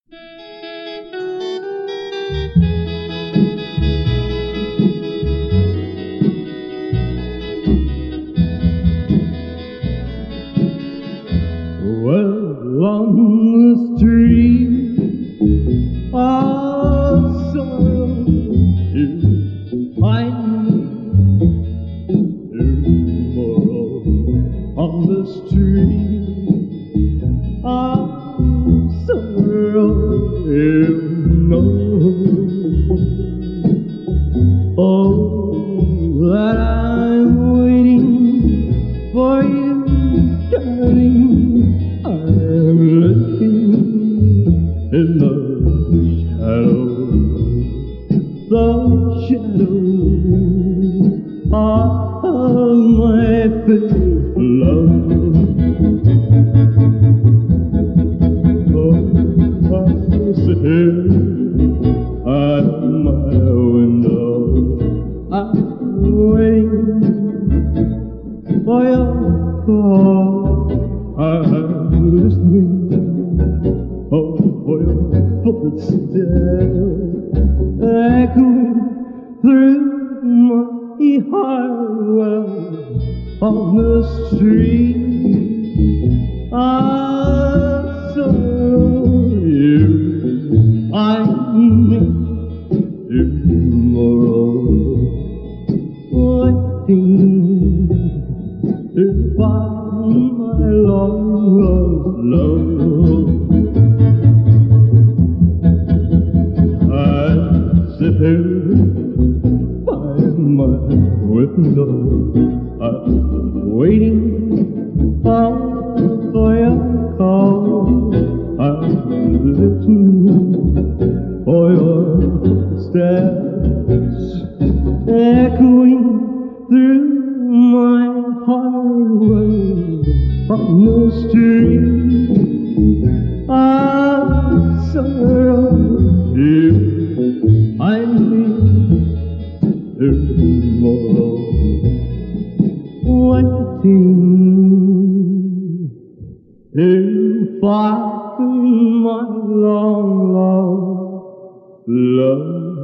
Well, on the street of sorrow, you find me tomorrow. On the street of sorrow, you know, oh, that I'm waiting for you, darling. I'm looking in the shadow of my faithful love. Oh, I sit here at my window, I'm waiting for your call. I'm listening, oh, for your footsteps echoing through my heart. Well, on the street of sorrow, you find me tomorrow, waiting to find my long lost love. I sit here by my window, I'm waiting for your call. I'm listening for your steps echoing through my heart. Well, on the street of sorrow, you find me tomorrow, waiting to find my long lost love.